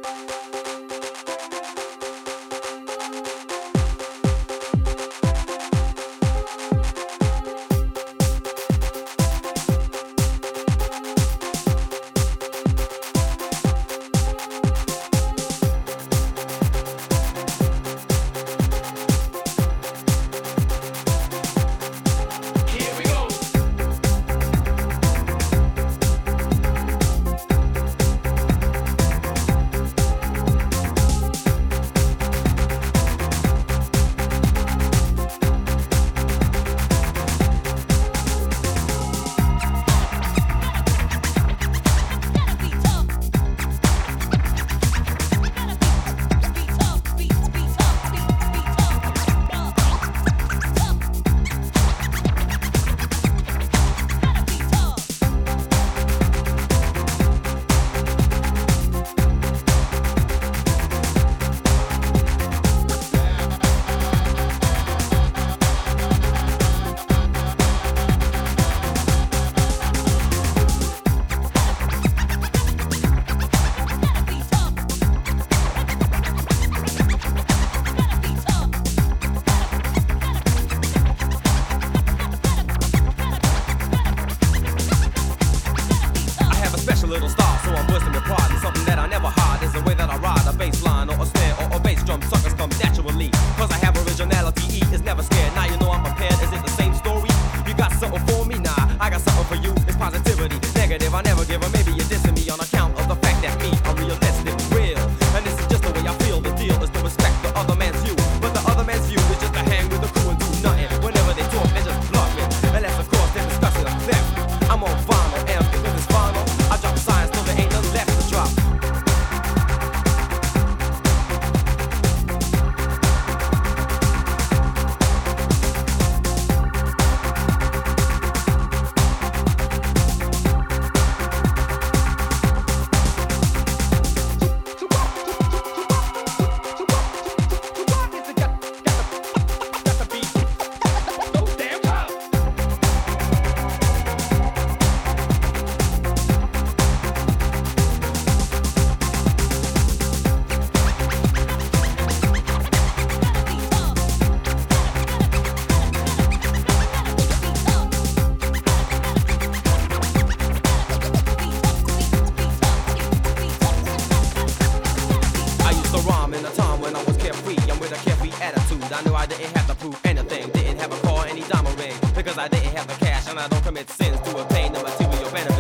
Little star, so I'm bursting with pride. And something that I never hide is the way that I ride a bass line or a snare or a bass drum. Suckers come naturally, cause I have originality. E is never scared. Now you know I'm prepared. Is it the same story? You got something for me? Nah, I got something for you. It's positivity, negative. I never give her. Maybe you're dissing me on account of the fact that me, I'm realistic, real. And this is just the way I feel. The deal is to respect the other man's view, but the other man's view is just to hang with the crew and do nothing. Whenever they talk, they just bluff it. Unless of course they're discussing a theft. I'm on vinyl, and because it's vinyl, I drop science till there ain't nothing left to drop. I knew I didn't have to prove anything, didn't have a car, any diamond ring, because I didn't have the cash and I don't commit sins to obtain the material benefit.